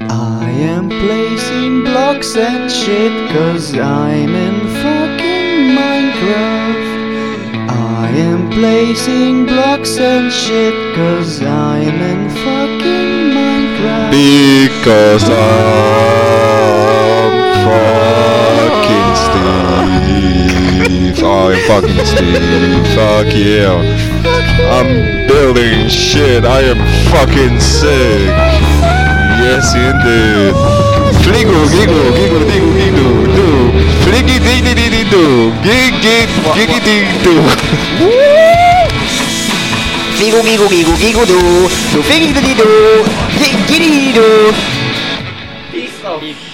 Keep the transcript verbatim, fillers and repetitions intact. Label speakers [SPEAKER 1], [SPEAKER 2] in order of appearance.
[SPEAKER 1] I am placing blocks and shit cause I'm in fucking Minecraft. I am placing blocks and shit cause I'm in fucking Minecraft.
[SPEAKER 2] Because I'm fucking Steve. I'm fucking Steve. Fuck yeah. I'm building shit. I am fucking sick. Yes, indeed. Fligo, gigo, gigo, digo, gigo, do. Fliggy, diggy, diggy, do. Gig, gig, giggy, dig, do.
[SPEAKER 3] Gigo, gigo, gigo, gigo, do. Do, figgy, do, do. Giggity, do.
[SPEAKER 4] Piece of